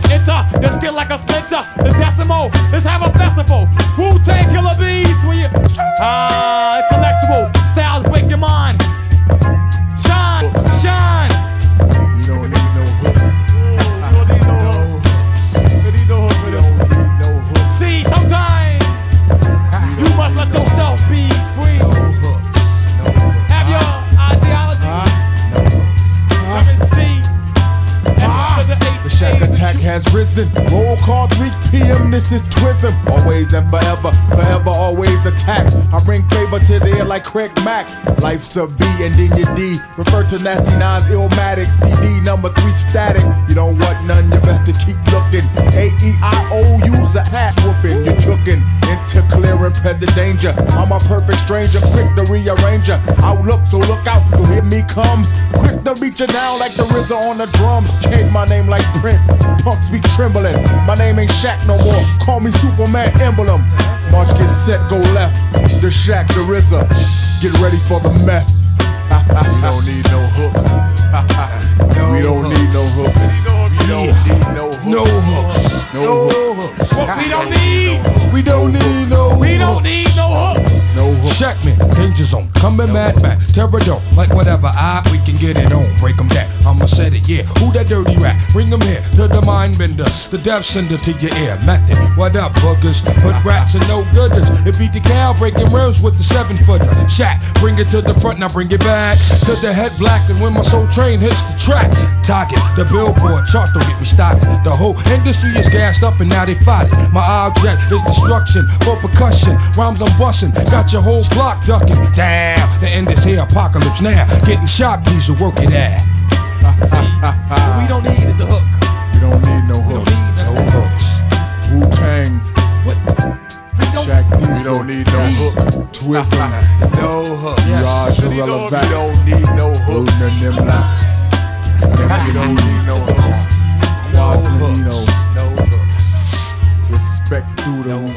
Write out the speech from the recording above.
enter the skin like a splinter. The decimal, let's have a festival. Wu-Tang Killer Bees when you intellectual styles break your mind. Shine, shine. We don't need no hook. We don't need no hook. We need no hook for this one. Need no hook. See, sometimes you must let yourself be free. No hooks. No hooks. Have your ideology. No hooks. Come and see. The Shack attack has risen. Roll call 3 p.m. This is Twism. Always and forever, forever always attack. I bring favor to the air like Craig Mack. Life's a B and then your D. Refer to Nasty Nine's Illmatic. CD number 3 static. You don't want none, you best to keep looking. AEIOU's a ass whooping. You're tookin' into clear and present danger. I'm a perfect stranger, quick to rearrange ya. Outlook, so look out, so here me comes. Quick to beat you down like the RZA on the drums. Change my name like Prince, punks be trembling. My name ain't Shaq no more, call me Superman emblem. March get set, go left, the Shaq, the RZA. Get ready for the meth. We don't need no hook. We don't need no hook. We don't need no hook. No hooks. No hooks. What we don't need. We don't need no hooks. We don't need no hooks. No hooks. Check me, danger zone, coming mad back, terror dome, like whatever, we can get it on, break them down, I'ma set it, yeah, who that dirty rat, bring them here, to the mind bender, the death sender to your ear, method, what up boogers, put rats and no gooders, it beat the cow, breaking rims with the 7-footer, Shaq, bring it to the front, now bring it back, to the head black, and when my soul train hits the track, target, the billboard, charts don't get me started, the whole industry is gassed up and now they fight it, my object is destruction, for percussion, rhymes I'm busting, got your whole block ducking. Damn, the end is here, apocalypse now. Getting shot, diesel, work it out. What we don't need is a hook. We don't need no hooks. No hooks. Wu-Tang. Shaq Diesel. We don't need no hook. Twism. No hook. Raj irrelevant. We don't need no hooks. Holding them laps. We don't need no hooks. Quasilino. No hooks. Respect through the